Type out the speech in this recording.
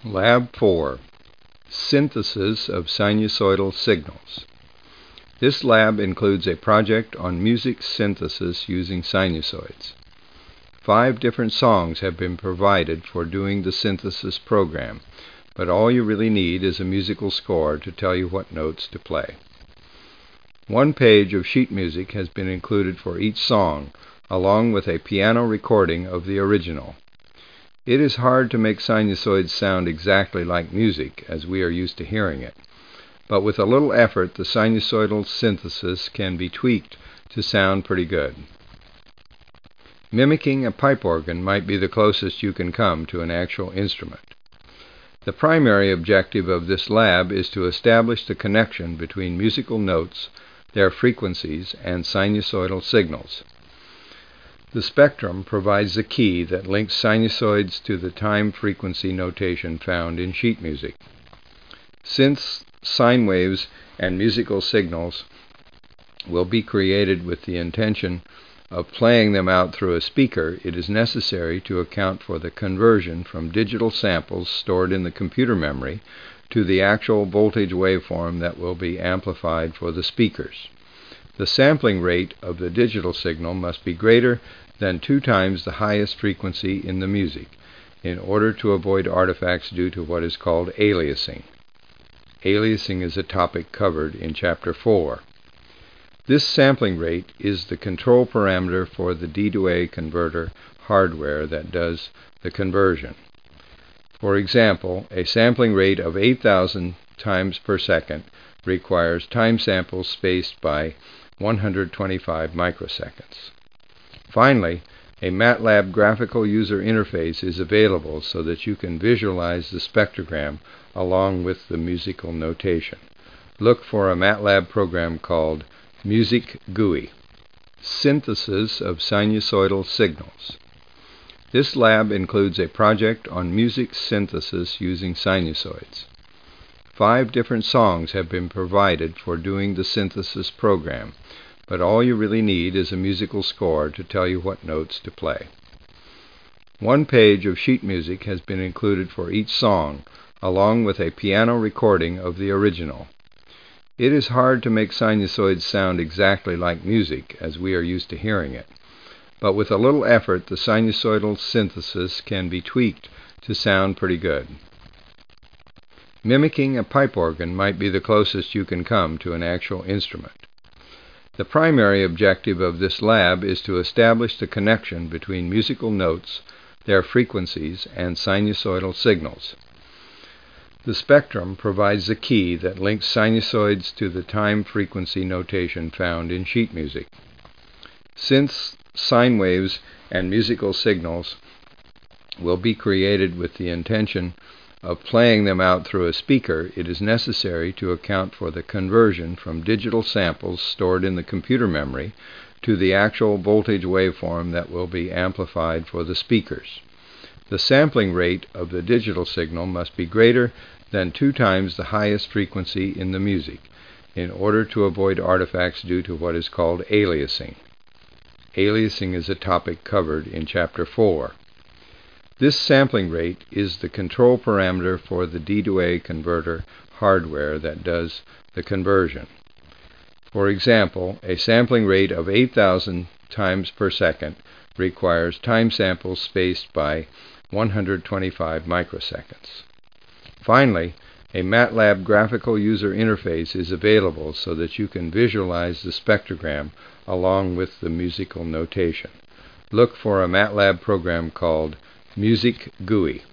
Lab 4. Synthesis of Sinusoidal Signals. This lab includes a project on music synthesis using sinusoids. 5 different songs have been provided for doing the synthesis program, but all you really need is a musical score to tell you what notes to play. 1 page of sheet music has been included for each song, along with a piano recording of the original. It is hard to make sinusoids sound exactly like music, as we are used to hearing it. But with a little effort, the sinusoidal synthesis can be tweaked to sound pretty good. Mimicking a pipe organ might be the closest you can come to an actual instrument. The primary objective of this lab is to establish the connection between musical notes, their frequencies, and sinusoidal signals. The spectrum provides the key that links sinusoids to the time-frequency notation found in sheet music. Since sine waves and musical signals will be created with the intention of playing them out through a speaker, it is necessary to account for the conversion from digital samples stored in the computer memory to the actual voltage waveform that will be amplified for the speakers. The sampling rate of the digital signal must be greater than 2 times the highest frequency in the music, in order to avoid artifacts due to what is called aliasing. Aliasing is a topic covered in Chapter 4. This sampling rate is the control parameter for the D-to-A converter hardware that does the conversion. For example, a sampling rate of 8,000 times per second requires time samples spaced by 125 microseconds. Finally, a MATLAB graphical user interface is available so that you can visualize the spectrogram along with the musical notation. Look for a MATLAB program called Music GUI. Synthesis of Sinusoidal Signals. This lab includes a project on music synthesis using sinusoids. 5 different songs have been provided for doing the synthesis program, but all you really need is a musical score to tell you what notes to play. 1 page of sheet music has been included for each song, along with a piano recording of the original. It is hard to make sinusoids sound exactly like music, as we are used to hearing it. But with a little effort, the sinusoidal synthesis can be tweaked to sound pretty good. Mimicking a pipe organ might be the closest you can come to an actual instrument. The primary objective of this lab is to establish the connection between musical notes, their frequencies, and sinusoidal signals. The spectrum provides the key that links sinusoids to the time-frequency notation found in sheet music. Since sine waves and musical signals will be created with the intention of playing them out through a speaker, it is necessary to account for the conversion from digital samples stored in the computer memory to the actual voltage waveform that will be amplified for the speakers. The sampling rate of the digital signal must be greater than 2 times the highest frequency in the music, in order to avoid artifacts due to what is called aliasing. Aliasing is a topic covered in Chapter 4. This sampling rate is the control parameter for the D-to-A converter hardware that does the conversion. For example, a sampling rate of 8,000 times per second requires time samples spaced by 125 microseconds. Finally, a MATLAB graphical user interface is available so that you can visualize the spectrogram along with the musical notation. Look for a MATLAB program called Music GUI.